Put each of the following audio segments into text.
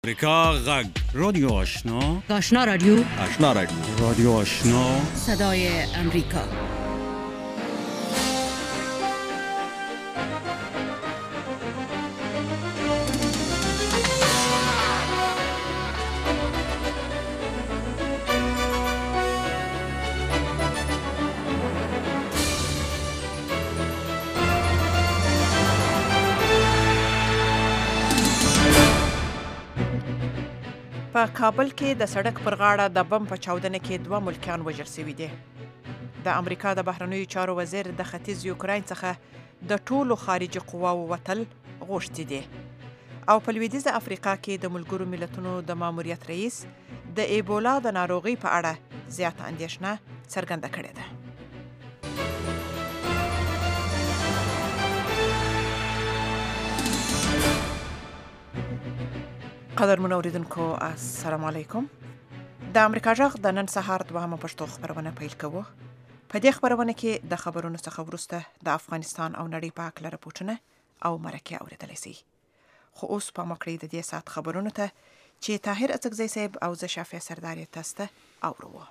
امریکا غږ رادیو آشنا آشنا رادیو رادیو آشنا صدای امریکا. په کابل کې د سړک پر غاړه د بم په چاودنه کې 2 ملکیان وژل شوي دي. د امریکا د بهرنیو چارو وزیر د ختیځ یوکراین څخه د ټولو خارجي قواو وتل غوښتي دي. او په لویدیځه افریقا کې د ملګرو ملتونو د ماموریت رئیس د ایبولا د ناروغۍ په اړه زیاته اندېښنه څرګنده کړې ده. قدرمن اوریدونکو السلام علیکم. د امریکا غږ د نن سهار 2 پښتو خبرونه پیل کوو. په دې خبرونه کې د خبرونو څخه وروسته د افغانستان او نړۍ په اړه راپورټونه او مرکه اوریدلای شئ. خو اوس په مکړې د دې سات خبرونو ته چې طاهر اڅکزی صاحب او زه شافعه سردار تاسو ته اورو.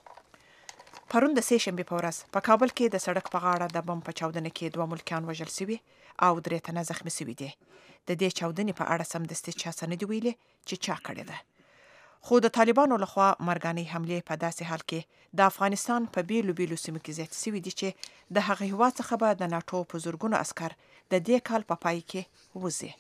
پرون د سه شنبه په ورځ په کابل کې د سړک په غاړه د بم په چاودنه کې 2 ملکیان وژل شوي او 3 تنه زخمي شوي دي. د دې چاودنې په اړه سمدستي چا څه نه دی ویلي چې چا کړې ده. خو د طالبانو لخوا مرګاني حمله په داسې حال کې د افغانستان په بیلو سیمو کې زیات شوي دي چې د هغه هیواد څخه به د ناتو په زورګونو عسكر د دې کال په پای کې وځي.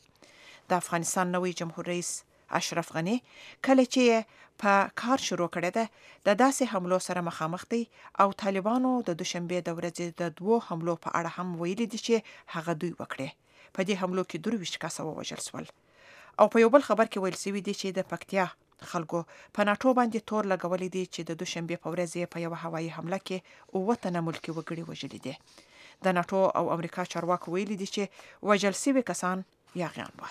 د افغانستان نوی جمهور رئیس اشرف غنی کله چې په کار شروع کړی ده د داسې حملو سره مخامخ دی او طالبانو د دوشنبه د ورځې د 2 حملو په اړه هم ویلي دي چې هغه دوی وکړي. په دې حملو کې 23 کسه ووژل شول. او په یو بل خبر کې ویل شوی دی چې د پکتیا خلکو په ناتو باندې تور لګولې دي چې د دوشنبه په ورځ په یو هوایي حمله کې 9 تنه ملکی وګړي وژل دي. د ناتو او امریکا چارواکو ویلي دي چې وژل شوی کسان یاغیان وو.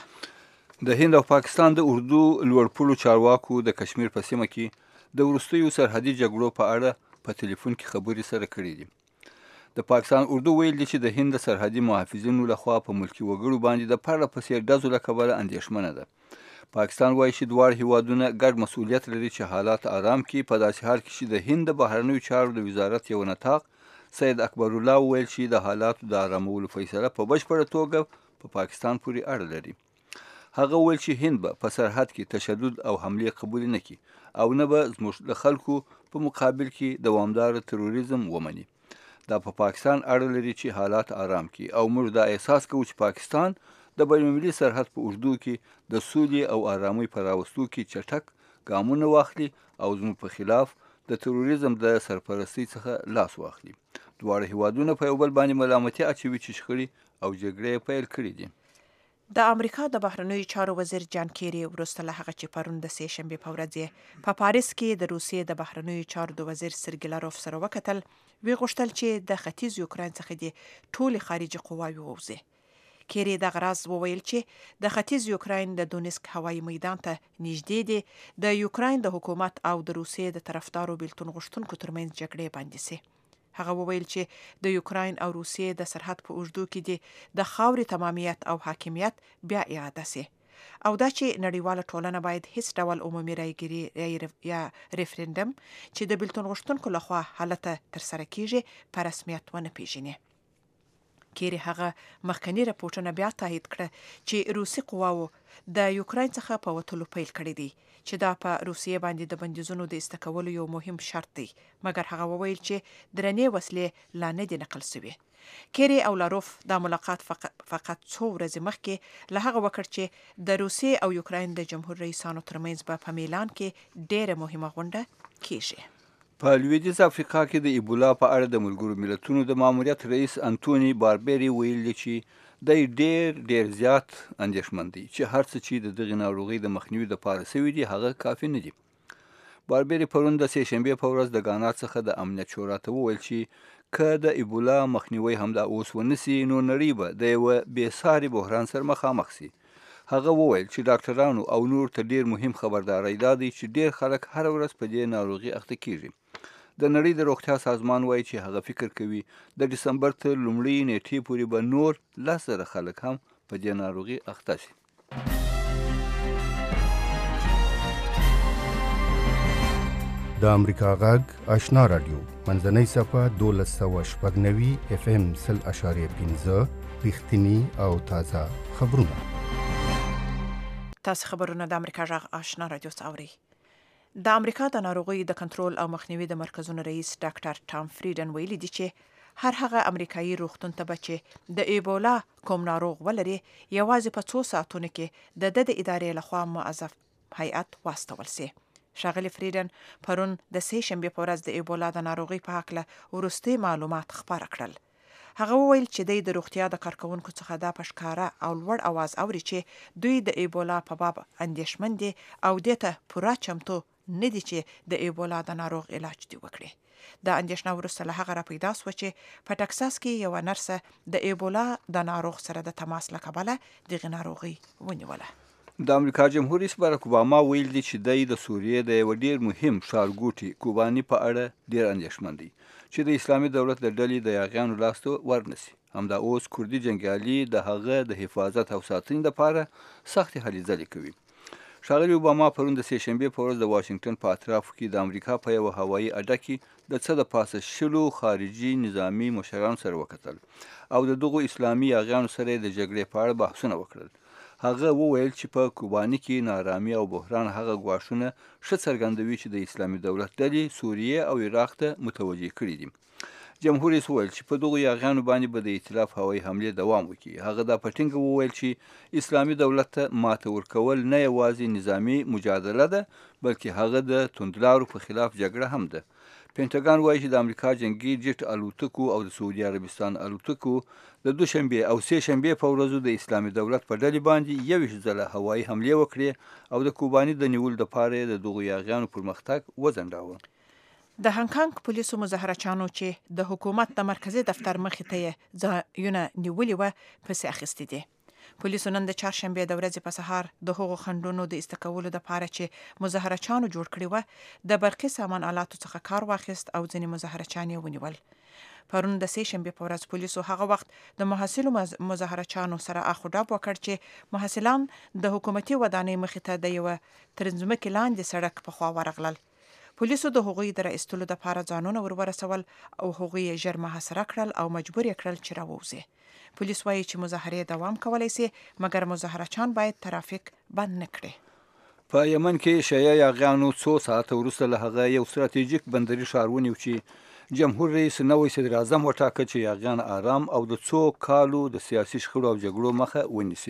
د هند او پاکستان د اردو لوړپوړو چارواکو د کشمیر په سیمه کې د وروستیو سرحدي جګړو په اړه په ټلیفون کې خبرې سره کړې دي. د پاکستان اردو ویل دي چې د هند سرحدي محافظینو لخوا په ملکی وګړو باندې د پرله پسې ډزو له کبله اندېښمنه ده. پاکستان وایي چې دواړه هیوادونه ګډ مسؤلیت لري چې حالات آرام کړي. په داسې حال کې چې د هند د بهرنیو چارو د وزارت یو نطاق سید اکبر الله ویل چې د حالاتو د آرامولو فیصله په بشپړه توګه په پاکستان پورې اړه لري. هغه ویل چې هند به په سرحد کې تشدد او حملې قبول نه کړي او نه به زموږ د خلکو په مقابل کې دوامدار تروریزم ومني. دا په پاکستان اړه لري چې حالات آرام کړي او موږ دا احساس کوو چې پاکستان د بین‌المللي سرحد په اوږدو کې د سولې او آرامۍ په راوستو کې چټک ګامونه واخلي او زموږ په خلاف د تروریزم د سرپرستۍ څخه لاس واخلي. دواړه هیوادونه په یو بل باندې ملامتي اچوي چې شخړې او جګړې پیل کړي دي. د امریکا د بهرنیو چارو وزیر جان کیری وروسته له هغه چې پرون د سه شنبه په ورځ په پاریس کې د روسیې د بهرنیو چارو د وزیر سرګی لاروف سره وکتل، وی غوښتل چې د ختیځ یوکراین څخه د ټولي خارجي قواوې ووځي. کیری د غراز وویل چې د ختیځ یوکراین د دونیسک هوایي میدان ته نږدې دي د یوکراین د حکومت او د روسیې د طرفدارو بیلتون غوښتونکو ترمنځ جګړې باندې سي. هغه وویل چې د یوکراین او روسیې د سرحد په اوږدو کې د خاورې تمامیت او حاکمیت بیا اعاده سي او دا چې نړیواله ټولنه باید هیڅ ډول عمومي رایګیري یا ریفرندم چې د بیلتون غوښتونکو لخوا حالت ترسره کیږي په رسمیت ونه پیژني. کیری هغه مخکنی راپورټونه بیا تایید کړه چې روسي قواو د یوکراین څخه په وټلو پیل کړی دی چې دا په روسیې باندې د بندیزونو د استکولو یو مهم شرط دی، مګر هغه وویل چې درنې وسلې لا نه دي نقل شوي. کیری او لاروف دا ملاقات فقط 2 ورځې مخکې له هغه وکړ چې د روسیې او یوکراین د جمهور رئیسانو ترمنځ په میلان کې ډېره مهمه غونډه کیږي. په لویدیځ افریقا کې د ایبولا په اړه د ملګرو ملتونو د ماموریت رئیس انټونی باربری ویلي چې دی ډیر زیات اندېښمن دی چې هر څه چې د دغې ناروغۍ د مخنیوي لپاره شوي دي هغه کافي نه دي. باربری پرون د سه شنبې په ورځ د غانا څخه د امنیت شورا ته وویل چې که د ایبولا مخنیوي همدا اوس ونسي نو نړۍ به د یوه بېساري بحران سره مخامخ شي. هغه وویل چې ډاکټرانو او نور ته ډیر مهم خبرداری دا دی چې ډیر خلک هر ورځ په دې ناروغي اخته کیږي. د نړۍ د روغتیا سازمان وایي چې هغه فکر کوي د دسمبر تر لومړۍ نیټې پورې به نور 10,000 خلک هم په دې ناروغي اخته شي. د امریکا غږ آشنا رادیو منځنۍ صفحه 1290 اف ام 0.5 رښتینی او تازه خبرونه. تاسو خبرونه د امریکا غږ آشنا رادیو څوري. د امریکا د ناروغي د کنټرول او مخنیوي د مرکزونو رئیس ډاکټر ټام فریډن ویلي دی چې هر هغه امریکایي روغتون ته چې د ایبولا کوم ناروغ ولري یوازې په 2 ساعتونو کې د ادارې لخوا موظف هیئت واستول سي. ښاغلي فریډن پرون د سه شنبه په ورځ د ایبولا د ناروغي په اړه وروستي معلومات خبر کړل. هغه وویل چې د روغتیا د کارکونکو څخه دا پښکاره او لوړ आवाज اوري چې دوی د ایبولا په باب اندېښمن دي او دته پوره چمتو نه دي چې د ایبولا د ناروغ علاج دی وکړي. د اندېښنه وروسته له هغه را پیدا شو چې په ټکساس کې یو نرسه د ایبولا د ناروغ سره د تماس له کبله دغه ناروغي ونیوله. د امریکا جمهور رئیس باراک اوباما ویل دی چې د سوریې د یو ډیر مهم ښارګوټي کوبانی په اړه ډیر اندېښمن دی چې د اسلامي دولت د ډلې د یاغیانو لاس ته ورنسي. همدا اوس کوردي جنګیالي د هغه د حفاظت او ساتنې لپاره سختې هلې ځلې کوي. ښاغلي اوباما پرون د سه شنبه په ورځ د واشنگټن په اطرافو کې د امریکا په یو هوایي اډه کې د څه د پاسه شلو خارجي نظامی مشرانو سره وکتل او د دغو اسلامي یاغیانو سره د جګړې په اړه بحثونه وکړل. هغه وویل چې په کوبانی کې نارامي او بحران هغه ګواښونه ښه څرګندوي چې د اسلامي دولت ډلې سوریې او عراق ته متوجه کړي دي. جمهور رئیس وویل چې په دغو یاغیانو باندې به د ائتلاف هوایي حملې دوام وکړي. هغه دا په ټینګه وویل چې اسلامي دولت ته ماته ورکول نه یوازې نظامی مجادله ده بلکې هغه د توندلارو په خلاف جګړه هم ده. پینټاګان وایي چې د امریکا جنگي جټ الوتکو او د سعودي عربستان الوتکو د دوشنبه او سه شنبه په ورځو د اسلامي دولت په ډلې باندې 21 ځله هوایي حمله وکړې او د کوبانی د نیول د پاره د دغو یاغیانو پرمختګ وځنډاوه. د هانګ کانګ پولیسو مظاهرچانو چې د حکومت د مرکزی دفتر مخې ته ځایونه نیولي و پسې اخیستي دي. پولیسو نن د چهارشنبه د ورځې په سهار د هغو خندونو د استکولو د پاره چې مظاهرچانو جوړ کړي و د برقي سامان آلاتو څخه کار واخیست او ځینې مظاهرچان یې ونیول. پرون د سه شنبه په ورځ پولیسو هغه وخت د محصلو مظاهرچانو سره اخوډاب وکړ چې محصلان د حکومتي ودانۍ مخې ته د یو ترنځمکې لاندې سړک په خوا ورغلل. پولیسو د هغوی د راایستلو د پاره ځانونه ورسول او هغوی ژر محاصره کړل او مجبور یې کړل چې راووځي. پولیس وایي چې مظاهره دوام کولای شي مګر مظاهرچان باید ترافیک بند نکړي. په یمن کې شیعه یاغیانو 2 ساعت وروسته له هغه یو ستراتیژیک بندري ښار ونیو چې جمهور رئیس نوې صدر اعظم وټاکه چې یاغیان آرام او د 2 کالو د سیاسي شخړو او جګړو مخه ونیسي.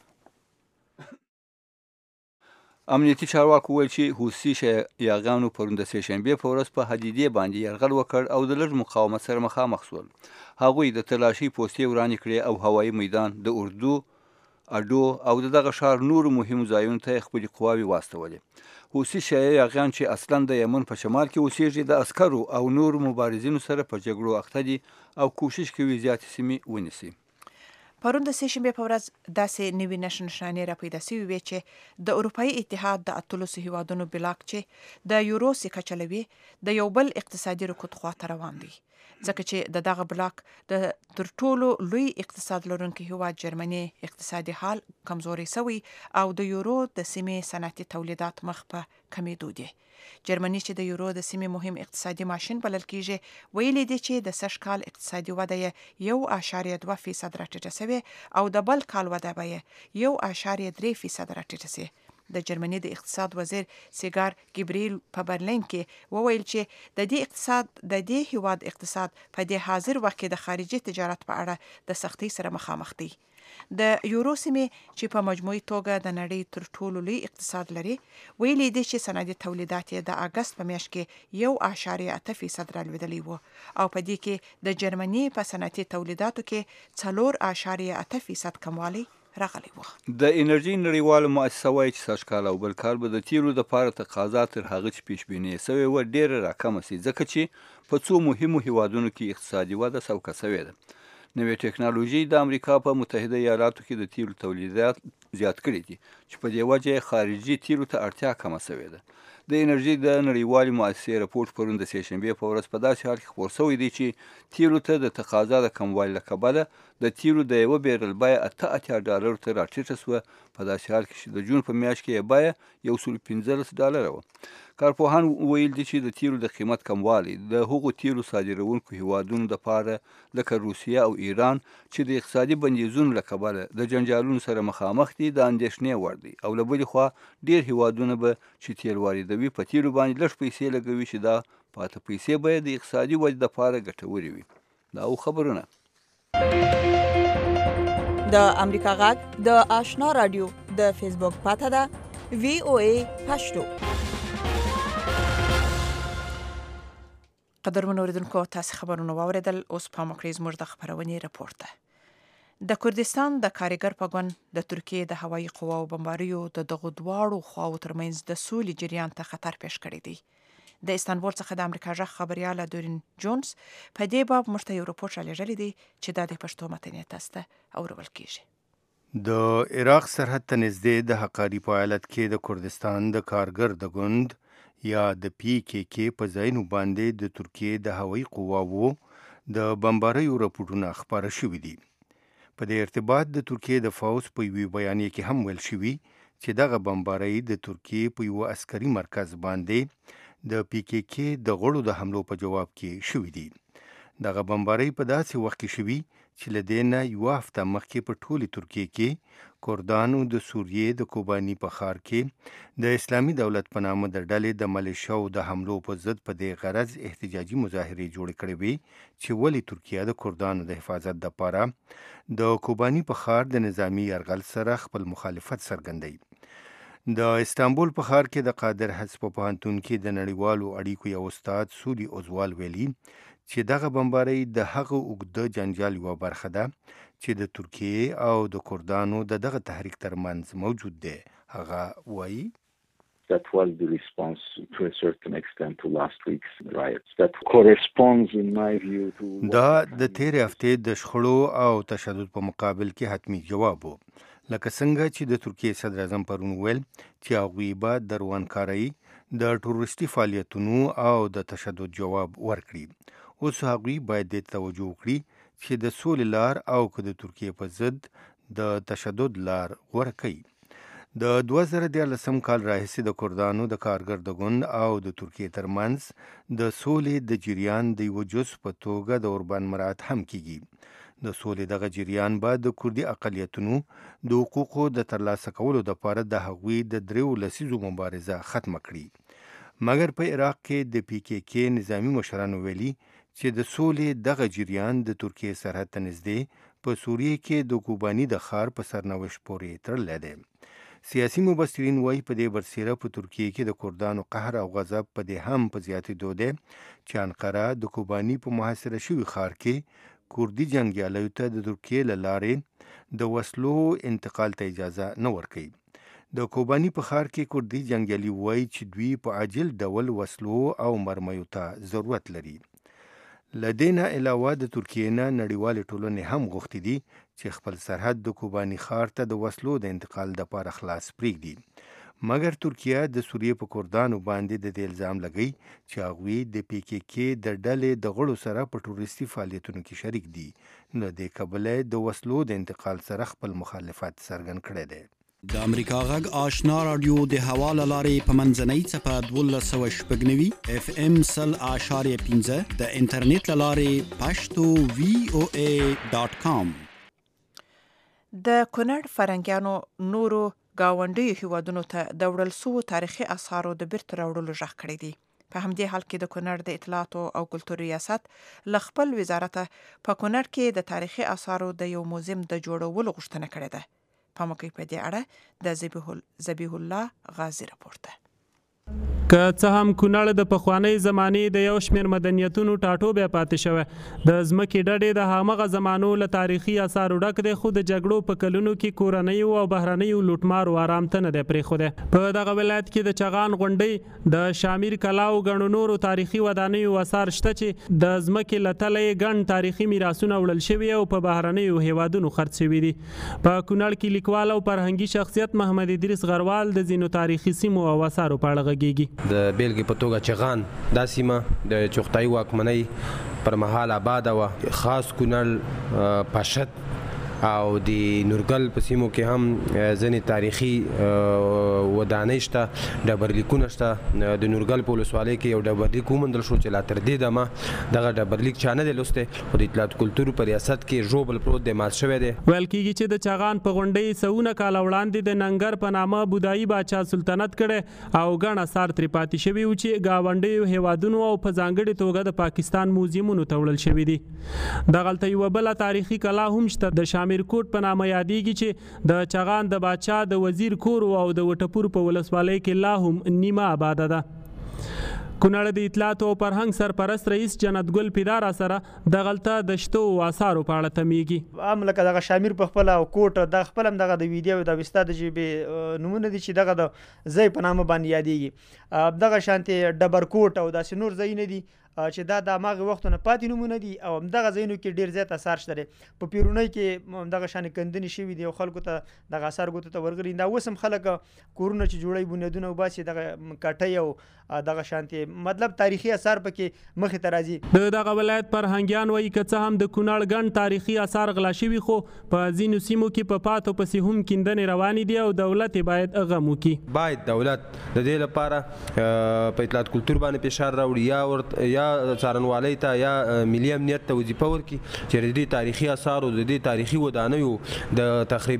امنیتي چارواکو وویل چې حوثي یاغیانو پرون د سه شنبه په ورځ په حدیدې باندې یرغل وکړ او د لږ مقاومت سره مخامخ شول. هغوی د تلاشي پوستې ورانې کړې او هوایي میدان د اردو اډو او دغه ښار نور مهم ځایونو ته خپل قواوې واستولې. حوثي شیعه یاغیان چې اصلا د یمن په شمال کې اوسېږي د عسکرو او نور مبارزینو سره په جګړو اخته دي او کوشش کوي زیاتې سیمې ونیسي. پرون د سه شنبه په ورځ داسې نوې نشانې را پیدا شوې وې چې د اروپאי اتحاد د اتلس هیوادونو بلاک چې د یورو سکه چلوي د یو بل اقتصادي رکود خواته روان دي. ځکه چې دغه بلاک د تر ټولو لوی اقتصاد لرونکي هیواد جرمني اقتصادي حال کمزوري شوی او د یورو د سیمې صنعتي تولیدات مخ په کمیدو دي. جرمني چې د یورو د سیمې مهم اقتصادي ماشین بلل کیږي ویلي دي چې د سږ کال اقتصادي وده 1.2% راټیټه شوې او د بل کال وده به 1.3% راټیټه شي. د جرمني د اقتصاد وزیر سیګار ګبریل په برلین کې وویل چې د دې هیواد اقتصاد په دې حاضر وخت کې د خارجي تجارت په اړه د سختۍ سره مخامخ دی. د یورو سیمې چې په مجموعي توګه د نړۍ تر ټولو لوی اقتصاد لري ویلي دي چې صنعتي تولیدات د اگست په میاشت کې 1.8% رالوېدلي وو او په دې کې د جرمني په صنعتي تولیداتو کې 4.8% کموالی راغلی و. د انرژي نړیواله مؤسسه وایي چې سږ کال او بل کال به د تیلو لپاره تقاضا تر هغه چې پیشبیني شوې وه ډېره راکمه شي ځکه چې په څو مهمو هیوادونو کې اقتصادي وده سوکه شوې ده. نوې ټکنالوژي د امریکا په متحده ایالاتو کې د تیلو تولیدات زیات کړي دي چې په دې وجه خارجي تیلو ته اړتیا کمه شوې ده. د انرژي د نړیوالې مؤسسې راپورټ پرون د سه شنبه په ورځ په داسې حال کې خپور شوی دی چې تیلو ته د تقاضا د کموالي له کبله د تیلو د یوه بیرل بیه $88 ته راټیټه شوه. په داسې حال کې چې د جون په میاشت کې یې بیه $115 وه. کارپوهان ویل دي چې د تیلو د قیمت کموالی د هغو تیلو صادروونکو هیوادونو دپاره لکه روسیه او ایران چې د اقتصادي بندیزونو له کبله د جنجالونو سره مخامخ دي د اندېښنې وړ دی. او له بلې خوا ډېر هیوادونه به چې تیل واردوي په تیلو باندې لږ پیسې لګوي چې دا پاته پیسې به د اقتصادي ودې دپاره ګټورې وي. دا او خبرونه د امریکا غږ د آشنا رادیو د فیسبوک پاته ده VOA پښتو. قدرمن اوریدونکو تاسو خبرونه واوریدل. اوس په مکرز موږ د خبرونې راپور ته. د کردستان د کارګر په ګوند د ترکیې د هوایي قواو بمباریو د دغو دواړو خواو ترمنځ د سولې جریان ته خطر پیښ کړی دی. د استانبول څخه د امریکا غږ خبرياله دورین جونز په دې باب موږ ته یو راپور رالیږلی دی چې دا د پښتو متن تاسو ته اورول کیږي. د عراق سرحد ته نږدې د حقاري په ایالت کې د کردستان د کارګر د ګوند یا د PKK په ځایونو باندې د ترکیې د هوایي قواو د بمباریو راپورونه خپاره شوي دي. په دې ارتباط د ترکیې د فوز په یوه بیانیه کې هم ویل شوي چې دغه بمباری د ترکیې په یو عسکري مرکز باندې د PKK د غړو د حملو په جواب کې شوي دي. دغه بمباری په داسې وخت کې شوي چې له دې نه یوه هفته مخکې په ټولې ترکیې کې کردانو د سوریې د کوباني په ښار کې د اسلامي دولت په نامه د ډلې د ملیشیاو د حملو په ضد په دې غرض احتجاجي مظاهرې جوړې کړې وې چې ولې ترکیه د کردانو د حفاظت دپاره د کوباني په ښار د نظامی یرغل سره خپل مخالفت څرګندوي. د استانبول په ښار کې د قادر حس په پوهنتون کې د نړیوالو اړیکو یو استاد سولی اوزوال ویلي چې دغه بمباری د هغه اوږده جنجال یوه برخه ده چې د ترکیې او د کردانو دغه تحریک ترمنځ موجود دی. هغه وایي That was the response to a certain extent to last week's riots. That corresponds in my view to دا د تیرې هفتې د شخړو او تشدد په مقابل کې حتمی جواب و. لکه څنګه چې د ترکیې صدر اعظم پرون ویل چې هغوی به د روانکارۍ د ټوریستي فعالیتونو او د تشدد جواب ورکړي. اوس هغوی باید د توجه وکړي چې د سولې لار او که د ترکیې په ضد د تشدد لار غوره کوي. د 2014 کال راهیسې د کردانو د کارګر د ګوند او د ترکیې ترمنځ د سولې د جریان د یوه جز په توګه د اوربان مراعات هم کیږي. د سولې دغه جریان به د کردي اقلیتونو د حقوقو د ترلاسه کولو دپاره د هغوی د 3 لسیزو مبارزه ختمه کړي. مګر په عراق کې د PKK نظامی مشرانو ویلي چې د سولې دغه جریان د ترکیې سرحد ته نږدې په سوریې کې د کوباني د ښار په سرنوشت پورې تړلی دی. سیاسي مبصرین وایي په دې برسیره په ترکیې کې د کردانو قهر او غضب په دې هم په زیاتېدو دی چې انقره د کوباني په محاصره شوي ښار کې کردي جنګیالیو ته د ترکیې له لارې د وسلو انتقال ته اجازه نه ورکوي. د کوباني په ښار کې کردي جنګیالي وایي چې دوی په عاجل ډول وسلو او مرمیو ته ضرورت لري. له دې نه علاوه د ترکیې نه نړیوالې ټولنې هم غوښتي دي چې خپل سرحد د کوباني ښار ته د وسلو د انتقال دپاره خلاص پرېږدي. مګر ترکیه د سوریې په کردانو باندې د دې الزام لګوي چې هغوی د PKK د ډلې د غړو سره په ټوریستي فعالیتونو کې شریک دي. نو د کبله د وسلو د انتقال سره خپل مخالفت څرګند کړی دی. د امریکا غږ آشنا رادیو د حواله لارې په منځنۍ څپه 1290 FM 100.15 د انټرنیټ لارې پښتو VOA.com. د کونړ فرنګیانو نورو گاونډیو هیوادونو ته د وړل سوو تاریخي اثارو د بیرته راوړلو غږ کړی دی. په همدې حال کې د کونړ د اطلاعاتو او کلتور ریاست له خپل وزارت په کونړ کې د تاریخي اثارو د یو موزیم د جوړولو غوښتنه کړې ده. په موقع په دې اړه د ذبیح الله غازی راپورته. که څه هم کونړ د پخوانۍ زمانې د یو شمېر مدنیتونو ټاټوبی پاتې شوی، د ځمکې ډډې د همغه زمانو له تاریخي اثارو ډک دی، خو د جګړو په کلونو کې کورنیو او بهرنیو لوټمارو آرام ته نه دی پرېښودی. په دغه ولایت کې د چغان غونډۍ، د شامیر کلا او ګڼو نورو تاریخي ودانیو اثار شته چې د ځمکې له تله یې ګڼ تاریخي میراثونه وړل شوي او په بهرنیو هیوادونو خرڅ شوي دي. په کونړ کې لیکوال او فرهنګي شخصیت محمد ادریس غروال د ځینو تاریخي سیمو او اثارو په اړه غږیږي. د بیلګې په توګه چغان دا سیمه د چغتایي واکمنۍ پر مهال آباد و، خاص کونړ، پاشد او د نورګل په سیمو کې هم ځینې تاریخي ودانۍ شته، ډبرلیکونه شته. د نورګل په ولسوالۍ کې یو ډبرلیک وموندل شو چې لا تر دې دمه دغه ډبرلیک چا نه دی لوستی، خو د اطلاعات کلتور په ریاست کې ژوبل پروت دی، مات شوی دی. ویل کېږي چې د چغان په غونډۍ سوونه کاله وړاندې د ننګر په نامه بودایي باچا سلطنت کړی او ګڼ اثار ترې پاتې شوي و چې ګاونډیو هیوادونو او په ځانګړې توګه د پاکستان موزیمونو ته وړل شوي دي. دغلته یوه بله تاریخي کلا هم شته، د شامیر کوټ په نامه یادېږي چې د چغان د باچا د وزیر کور او د وټپور په ولسوالۍ کې لا هم نیمه آباده ده. کونړ د اطلاعات او فرهنګ سرپرست رئیس جنت ګل پیدار سره دغلته د شتو آثارو په اړه تمیږي. عام لکه دغه شامیر په خپل او کوټ د خپل هم دغه د ویډیو د وستا د جیبې نمونه دي چې دغه د ځای په نامه باندې یادېږي. دغه شانتي ډبر کوټ او داسې نور ځایونه دي چې دا د هغه وختونه پاتې نمونه دي او همدغه ځایونو کې ډېر زیات اثار شته. په پیرونۍ کې همدغه شانې کندنې شوي دي او خلکو ته دغه اثار ګوتو ته ورغلي. دا اوس هم خلک کورونه چې جوړوي بنیادونه وباسي دغه کټۍ او دغه شانتي مطلب تاریخي اثار پکې مخې ته راځي. دغه ولایت فرهنګیان وایي که څه هم د کونړ ګڼ تاریخي اثار غلا شوي خو په ځینو سیمو کې په پاتو پسې هم کیندنې روانې دي او دولت باید غم وکړي. باید دولت د دې لپاره په اطلاعات کلتور باندې فشار راوړي یا څارنوالۍ ته یا ملي امنیت ته وظیفه ورکړي چې د دې تاریخي اثارو د دې تاریخي ودانیو د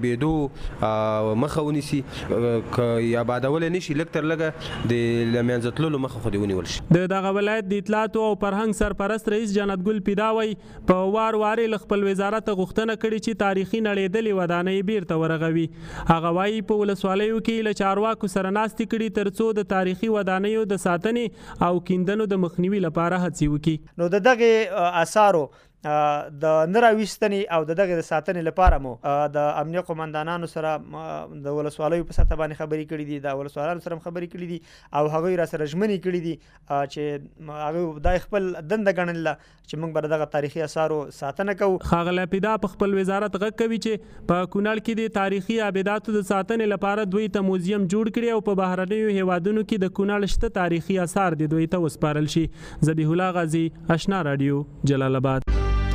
تخریبېدو مخه ونیسي. که یې آبادولی نه شي لږ تر لږه د له منځه تللو مخه خو دې ونیول شي. د دغه ولایت د اطلاعاتو او فرهنګ سرپرست رئیس جنت ګل پیدا وایي په وار وارې له خپل وزارت غوښتنه کړې چې تاریخي نړېدلې ودانۍ بیرته ورغوي. هغه وایي په ولسوالیو کې له چارواکو سره ناستې کړي تر څو د تاریخي ودانیو د ساتنې او کیندنو د مخنیوي لپاره هڅې وکړي. نو د دغه آثارو د نراويستنې او دغه د ساتنې لپاره مو د امنیه قومندانانو سره د ولسوالیو په سطح باندې خبرې کړې دي، د ولسوالانو سره خبرې کړې دي او هغه را سره ژمنې کړې دي چې هغه د خپل دنده ګڼل چې موږ به دغه تاریخي آثارو ساتنه کوو. ښاغلی پیدا په خپل وزارت غږ کوي چې په کونړ کې د تاریخي آباداتو د ساتنې لپاره دوی ته موزیم جوړ کړي او په بهرنیو هیوادونو کې د کونړ شته تاریخي آثار د دوی ته وسپارل شي. ذبیح الله غازی، آشنا رادیو، جلال آباد.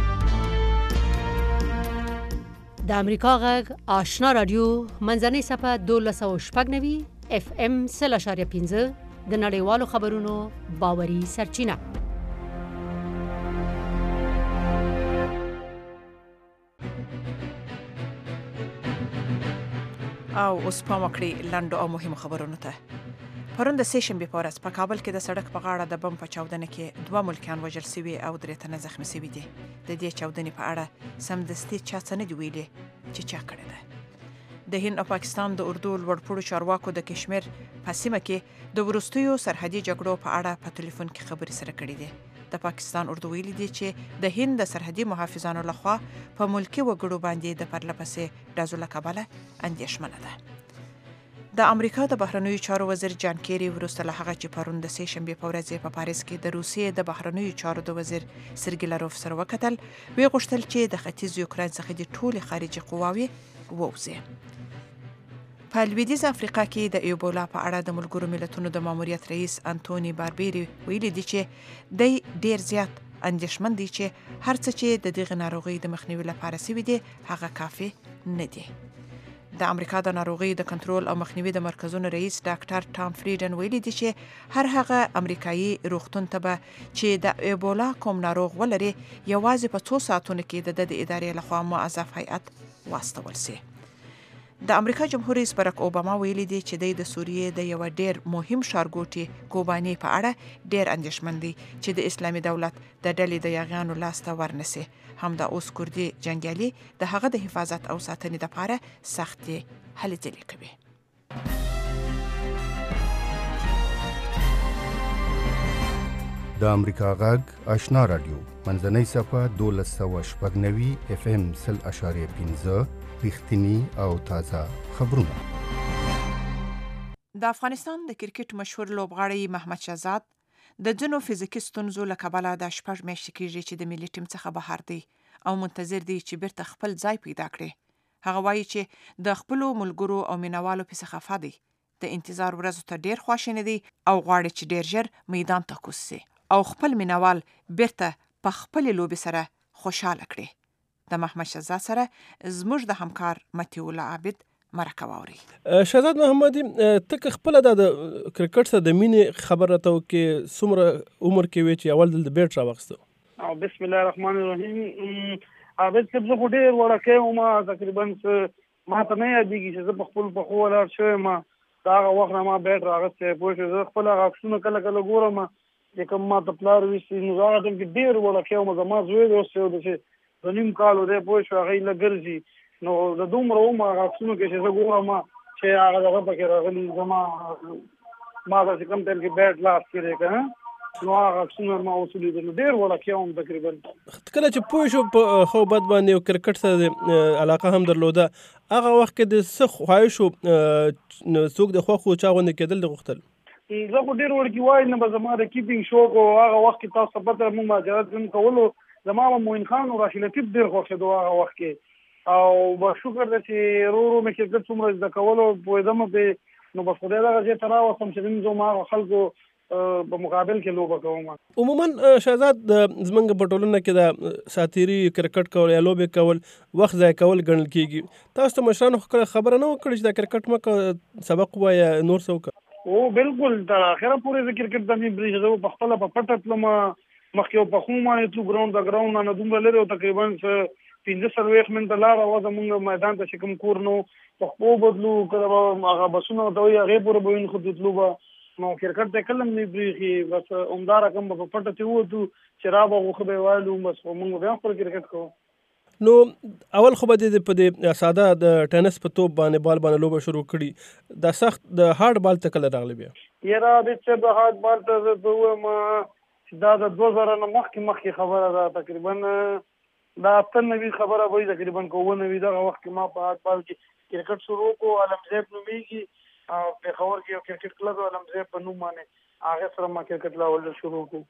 د امریکا غږ آشنا رادیو منځنۍ صفحه 1290 FM 0.15 د نړیوالو خبرونو باوري سرچینه. او اوس پام وکړئ لاندو او مهمو خبرونو ته. پرون د سه شنبې په ورځ په کابل کې د سړک په غاړه د بم په چاودنه کې 2 ملکیان وژل شوي او 3 تنه زخمي شوي دي. د دې چاودنې په اړه سمدستي چا څه نه دی ویلي چې چا کړې ده. د هند او پاکستان د اردو لوړپوړو چارواکو د کشمیر په سیمه کې د وروستیو سرحدي جګړو په اړه په ټلیفون کې خبرې سره کړې دي. د پاکستان اردو ویلي دي چې د هند د سرحدي محافظانو لخوا په ملکی وګړو باندې د پرلپسې ډزو له کبله اندېښمنه ده. د امریکا د بهرنیو چارو وزیر جان کیری وروسته له هغه چې پرون د سه شنبې په ورځ په پاریس کې د روسیې د بهرنیو چارو د وزیر سرګی لاروف سره وکتل، وی غوښتل چې د ختیځ یوکرين څخه د ټولي خارجي قواوي ووځي. په لویدیځ افریقا کې د ایبولا په اړه د ملګرو ملتونو د ماموریت رئیس انټونی باربيري ویلي دی چې د ډیر زیات اندېښمن دي چې هر څه چې د دغه ناروغي د مخنیوي لپاره سوي دي هغه کافي نه دي. د امریکا د ناروغي د کنټرول او مخنیوي د مرکزونو رئیس ډاکټر ټام فریډن ویلي دی چې هر هغه امریکایي روغتون ته به چې د ایبولا کوم ناروغ ولري یوازې په 2 ساعتونو کې د ادارې لخوا موظف هیئت واستول شي. د امریکا جمهور رئیس برک اوباما ویلي دی چې د سوریې د یو ډیر مهم ښارګوټي کوبانی په اړه ډیر اندېښمن دي چې د اسلامي دولت د ډلې د یاغیانو لاسته ورنسي. همدا اوس کوردي جنگیالي د هغه د حفاظت او ساتنې لپاره سختي هلې ځلې کوي. د امریکا غږ آشنا رادیو منځنۍ صفحه 1290 FM 0.15 رښتینی او تازه خبرونه. د افغانستان د کرکټ مشهور لوبغاړی محمد شهزاد د ځینو فزیکي ستونزو له کبله د 6 میاشتې کېږي چې د ملي ټیم څخه بهر دی او منتظر دی چې بیرته خپل ځای پیدا کړي. هغه وایي چې د خپل ملګرو او مینوالو په څخه فادي د انتظار ورځو ته ډیر خواشینی دي او غواړي چې ډیر ژر میدان ته کوز شي او خپل مینوال بیرته په خپل لوبي سره خوشاله کړي. د محمد شهزاد سره زموږ د همکار متي الله عابد مرکه واوري. شهزاد محمدي ته خپل د کرکټ سره د مینې خبره ته کې څومره عمر کې وی چې اول د بیټ راوخسته؟ او بسم الله الرحمن الرحیم. عابد صاحب زه خو ډېر وړکی وم، تقریبا ما ته نه یادېږي چې زه په خپل پښو ولاړ شوی یم. د هغه وخت نه ما بیټ راغستی پوه شوې. زه خپل هغه عکسونه کله کله ګورم چې کوم ما ته پلار ویستي، نو هغه ټایم کې ډېر وړکی وم. زما زوی دی اوس یو چې د نیم کالو دی پوه شو، هغه یې ګرځي. نو د دومره وم هغه عکسونو کې چې زه ګورم چې هغه دغه پکې راغلي زما داسې کوم ټایم کې بیټ لاس کې دی که نو هغه عکسونه ما اوس ولیدل. ډېر وړکی وم تقریبا. کله چې پوه شو په ښه بد باندې او کرکټ سره علاقه هم درلوده، هغه وخت کې د څه خواهش و څوک د خوښ و چا غوندې کېدل د غوښتل؟ زه خو ډېر وړکي وایي نه به زما د کیپینګ شوق و. هغه وخت کې تاسو ته پته موږ مهاجرت ژوند کولو. زما به موین خان او راشد لطیف ډېر خوښېدو هغه وخت کې، او به شکر ده چې ورو ورو مې کرکټ څومره زده کولو پوهېدم پرې، نو بس خدای دغه ځای ته راوستم چې زه هم هغه خلکو په مقابل کې لوبه کوم. عموما شهزاد زمونږ په ټولنه کې د ساتیري کرکټ کول یا لوبې کول وخت ضایع کول ګڼل کېږي. تاسو ته مشرانو خبره نه وکړه چې دا کرکټ مه کوه، سبق ووایه، نور څه وکړه؟ او بالکل تر اخره پورې زه کرکټ ته مې برېښې. زه په خپله په پټه تلم، مخکې یو پخو باندې تلو ګراونډ د ګراونډ نه دومره لرې و، تقریبا 15 منټه لاره وه زمونږ میدان ته چې کوم کور نو په خپو بدلو کله به هغه بسونه ورته وایي هغې پورې به ونښتو تلو به. نو کرکټ ته کله مې برېښي، بس همدا رقم به په پټه ترې ووتو چې را به غوښه به یې وایلو، بس موږ بیا خپل کرکټ کوو. نو اول خو به دې په دې ساده د ټینس په توپ باندې بال باندې لوبه شروع کړي، دا سخت د هارډ بال ته کله راغلی بیا؟ یاره عابد صاحب د هارډ بال ته زه به ووایم چې دا د 2000 نه مخکې خبره ده. تقریبا دا 98 خبره به وي، تقریبا که 99 دغه وخت کې ما په هارډ بال کې کرکټ شروع کړو. علمزیب نومېږي او پېښور کې یو کرکټ کلب علمزیب په نوم باندې هغې سره ما کرکټ لاول شروع کړو.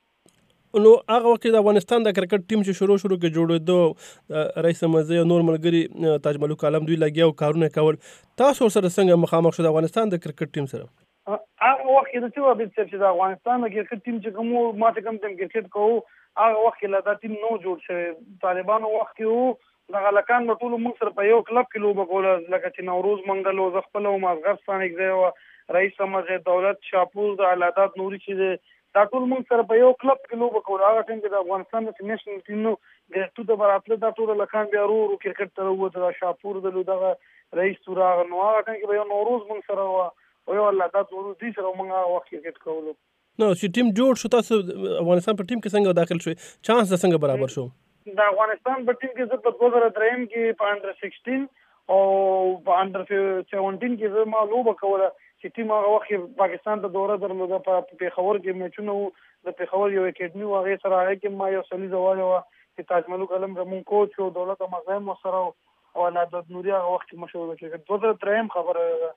نو هغه وخت د افغانستان د کرکټ ټیم چې شروع کې جوړېدو، رئیس مزه او نور ملګري تاج ملک عالم دوی لګیا او کارونه کول، تاسو سره څنګه مخامخ شو د افغانستان د کرکټ ټیم سره؟ هغه وخت کې د څه عابد صاحب چې د افغانستان د کرکټ ټیم چې کوم ما ته کوم ټیم کرکټ کوو، هغه وخت کې لا دا ټیم نو جوړ شوی. طالبانو وخت کې وو، دغه لکان به ټولو موږ سره په یو کلب کې لوبه کوله، لکه چې نوروز منګل و، زه خپله وم، اصغر ستانک ځای وه، رئیس سمغ، دولت شاپور، د علادات نوري چې دی، دا ټول موږ سره په یو کلب کې لوبه کوله. هغه ټایم کې د افغانستان د نیشنل ټیم نو ګریډ 2 ته به راتله، دا ټوله لکان بیا ورو ورو کرکټ ته راووته. دا شاپور دلو دغه رئیس تو راغی، نو هغه ټایم کې به یو نوروز موږ سره وه او یو علادات نوري دوی سره موږ هغه وخت کرکټ کولو. نو چې ټیم جوړ شو، تاسو افغانستان په ټیم کې څنګه داخل شوئ؟ چانس د څنګه برابر شو؟ د افغانستان په ټیم کې زه په 2003 کې په انډر 16 او په انډر 17 کې زه ما لوبه کوله، چې ټیم هغه وخت پاکستان ته دوره درلوده. په پېښور کې میچونه وو، د پېښور یو اکیډمي وه، هغې سره هغې کې ما یو سلیزه والی وه چې تاج ملک علم زمونږ کوچ و، دولت مزاحم ورسره و، او علادت نوري هغه وخت کې مشهور و. 2003 خبره ده.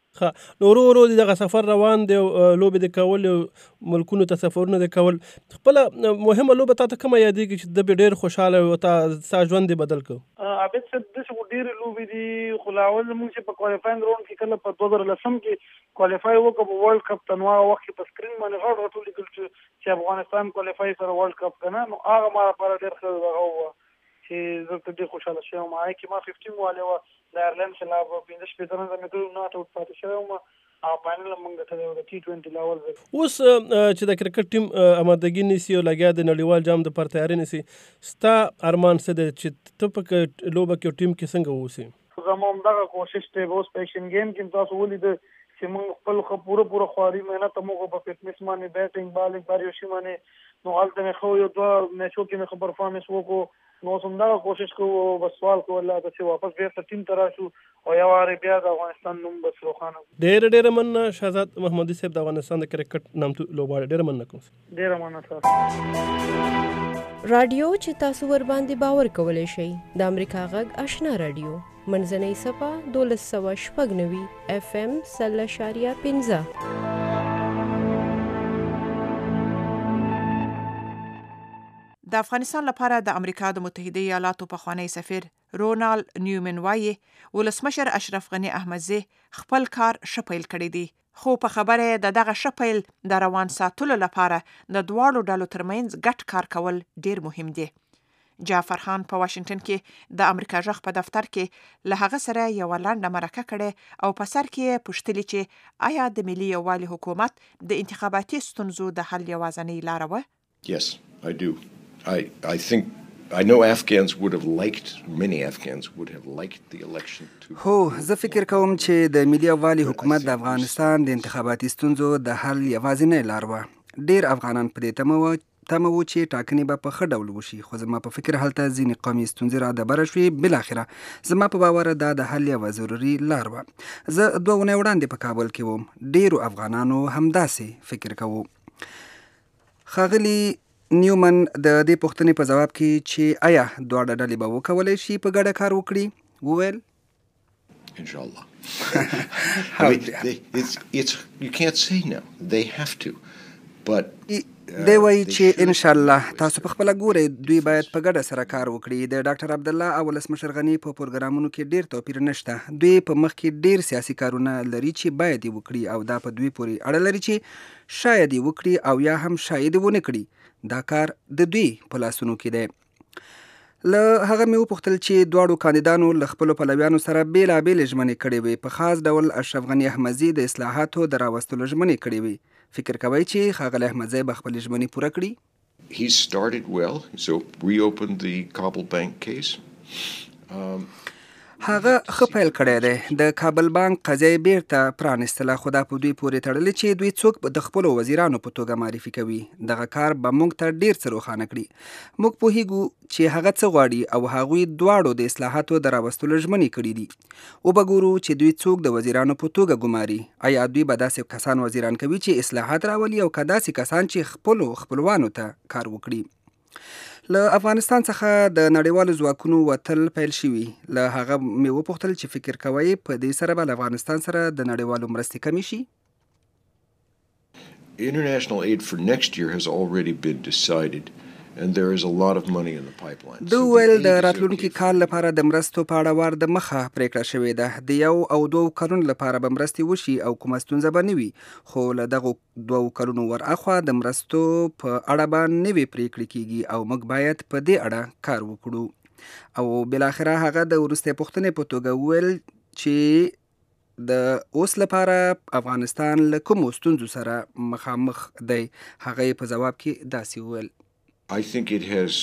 نو ورو ورو دغه سفر روان دی، لوبې د کول، ملکونو ته سفرونه د کول. خپله مهمه لوبه تا ته کومه یادېږي چې د ډېر خوشحاله او ستا ژوند دې بدل کړ؟ عابد صاحب داسې خو ډېرې لوبې دي، خو لا اول زموږ چې په کوالیفاینګ راوند کې کله په 2010 کې کوالیفای وکړو په ورلډ کپ ته، نو هغه وخت کې په سکرین باندې غټ غټ ولیکل چې افغانستان کوالیفای سره ورلډ کپ که نه، نو هغه ما لپاره ډېر ښه دغه وه چې زه ته ډېر خوشحاله شوی وم. هغې کې ما 15 والی وه، د آیرلینډ خلاف 15 رنه مې کړي، ناټ آوټ پاتې شوی وم او فاینل هم موږ ګټلی و د T20 لاول. اوس چې د کرکټ ټیم آمادګي نیسي او لګیا د نړیوال جام دپاره تیاري نیسي، ستا ارمان څه دی چې ته په لوبه کې او ټیم کې څنګه واوسې؟ زما همدغه کوشش دی. اوس په ایشین ګیم کې تاسو ولیده چې موږ خپل پوره خواري محنت موږ په فټنس باندې، بیټینګ، بالینګ، هر یو شي باندې، نو هلته مې ښه یو 2 میچو کې مې ښه پرفارمنس وکړو. نو اوس همدغه کوشش کوو، بس سوال کوو الله ته چې واپس بیرته ټیم ته راشو او یو وارې بیا د افغانستان نوم بس روښانه. ډېره مننه شهزاد محمدي صاحب، د افغانستان د کرکټ نامتو لوبغاړی، ډېره مننه کوم. ډېره مننه تاسو. رادیو چې تاسو ور باندې باور کولی شئ، د امریکا غږ آشنا رادیو، منځنۍ صفحه 1296 FM 0.15. د افغانستان لپاره د امریکا د متحده ایالاتو پخوانی سفیر رونالد نیومن وایي ولسمشر اشرف غنی احمدزی خپل کار ښه پیل کړی دی خو په خبره د دغه شپیل د روان ساتلو لپاره د دواړو ډلو ترمنځ ګډ کار کول ډیر مهم دی. جعفر خان په واشنگټن کې د امریکا ژغ په دفتر کې له هغه سره یو لنډه مرکه کړې او په سر کې پوښتلې چې آیا د ملي یووالي حکومت د انتخاباتي ستونزو د حل یوازینۍ لاره وه؟ Yes, I do. I think I know Afghans would have liked, many Afghans would have liked the election to. هو زه فکر کوم چې د ملي یووالي حکومت د افغانستان د انتخاباتي ستونزو د حل یوازینۍ لار وه. ډیر افغانان په دې تمه وو چې ټاکنې به په ښه ډول وشي، خو زما په فکر هلته ځینې قومي ستونزې را دبره شوې. بالاخره زما په باور دا د حل یوه ضروري لار وه. زه 2 اونۍ وړاندې په کابل کې وم. ډیرو افغانانو همداسې فکر کوو. ښاغلي نیومن د دې پوښتنې په جواب کې چې آیا دواړه ډلې به وکولی شي په ګډه کار وکړي، وویل Inshallah. I mean, you can't say no. They have to. But دی وایي چې ان شاء الله تاسو په خپله ګورئ دوی باید په ګډه سره کار وکړي. د ډاکټر عبدالله او ولسمشر غني په پروګرامونو کې ډیر توپیر نشته. دوی په مخ کې ډیر سیاسي کارونه لري چې باید یې وکړي او دا په دوی پورې اړه لري چې شاید یې وکړي او یا هم شاید یې ونه کړي. دا کار د دوی په لاسونو کې دی. له هغه مې وپوښتل چې دواړو کاندیدانو له خپلو پلویانو سره بېلابېلې ژمنې کړې وې. په خاص ډول اشرف غني احمدزي د اصلاحاتو د راوستلو ژمنې کړې وې. فکر کوئ چې ښاغلی احمدزی به خپلې ژمنې پوره کړي؟ He started well, so reopened the Kabul bank case. هغه ښه پیل کړی دی. د کابل بانک قضیه بیرته پرانستله، خو دا په دوی پورې تړلې چې دوی څوک د خپلو وزیرانو په توګه معرفي کوي. دغه کار به موږ ته ډیر څه روښانه کړي. موږ پوهیږو چې هغه څه غواړي او هغوی دواړو د اصلاحاتو د راوستلو ژمنې کړي دي. وبګورو چې دوی څوک د وزیرانو په توګه ګماري. آیا دوی به داسې کسان وزیران کوي چې اصلاحات راولي او که داسې کسان چې خپلوانو ته کار وکړي. له افغانستان څخه د نړیوالو ځواکونو وتل پیل شوي. له هغه مې وپوښتل چې فکر کوئ په دې سره به له افغانستان سره د نړیوالو مرستې کمې شي؟ International aid for next year has already been decided. And there is a lot of money in the pipeline. دوی ویل د راتلونکي کال لپاره د مرستو په اړه ور د مخه پریکړه شوې ده. د 1 او 2 کلونو لپاره به مرستې وشي او کومه ستونزه به نه وي. خو له دغو 2 کلونو ور اخوا د مرستو په اړه به نوې پریکړې کیږي او موږ باید په دې اړه کار وکړو. او بالاخره هغه د وروستۍ پوښتنې په توګه وویل چې د اوس لپاره افغانستان له کومو ستونزو سره مخامخ دی. هغه په جواب کې داسې وویل I think it has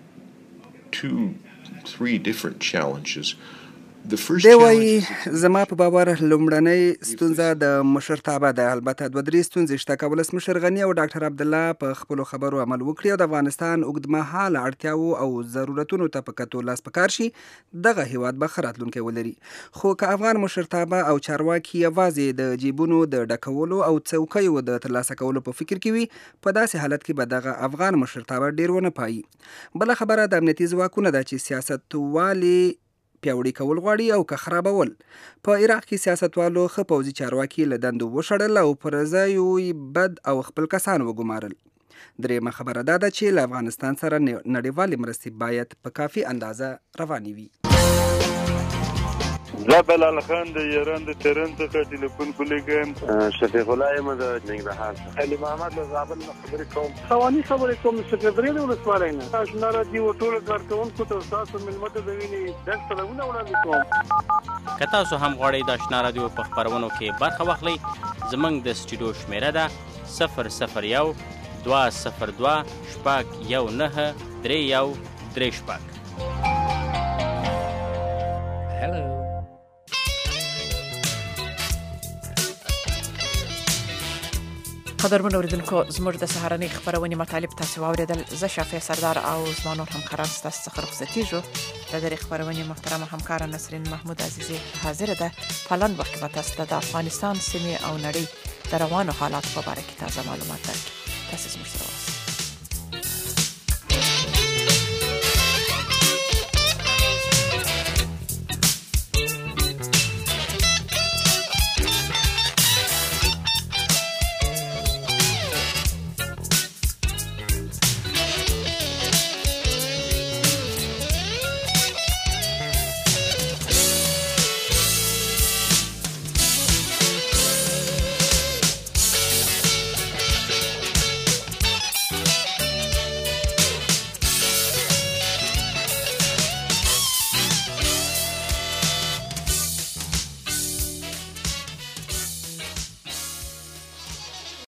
2-3 different challenges. دی وایي زما په باور لومړنۍ ستونزه د مشرتابه ده. البته 2-3 ستونزې شته. که ولسمشر غني او ډاکټر عبدالله په خپلو خبرو عمل وکړي او د افغانستان اوږدمهاله اړتیاوو او ضرورتونو ته په کتو لاس په کار شي، دغه هیواد به ښه راتلونکی ولري. خو که افغان مشرتابه او چارواکي یوازې د جیبونو د ډکولو او څوکیو د ترلاسه کولو په فکر کې وي، په داسې حالت کې به دغه افغان مشرتابه ډیر ونه پایي. بله خبره د امنیتي ځواکونه ده چې سیاستوالي پیاوړي کول غواړي او که خرابول. په عراق کې سیاستوالو ښه پوځي چارواکي له دندو وشړل او پر ځایو بد او خپل کسان وګمارل. درېیمه خبره دا ده چې له افغانستان سره نړیوالې مرستې باید په کافي اندازه روانې وي. زه بلال خان د ایران د تهران څخه ټلیفون کولیږم. شفیق الله یم د ننګرهار څخه. علي محمد له زابل نه خبرې کوم. ثواني خبرې کوم سکرټري د ولسوالۍ نه. آشنا راډیو ټول کارکونکو ته تاسو ملمه ته د ویني ډک سلامونه وړاندې کوم. که تاسو هم غواړئ د آشنا راډیو په خپرونو کې برخه واخلئ، زموږ د سټوډیو شمیره ده 001 202 619 3136. قدرمن اوریدونکو، زموږ د سهارنۍ خبرونې مطالب تاسو واوریدل. زه شافعه سردار او زما نور همکاران ستاسو څخه رخصتیږو. د دې خبرونې محترمه همکاره نسرین محمود عزیزی حاضر ده. په لاندې وخت کې به تاسو ته د افغانستان سیمې او نړۍ د روانو حالات په اړه تازه معلومات درکړي. تاسو زموږ سره اوسئ.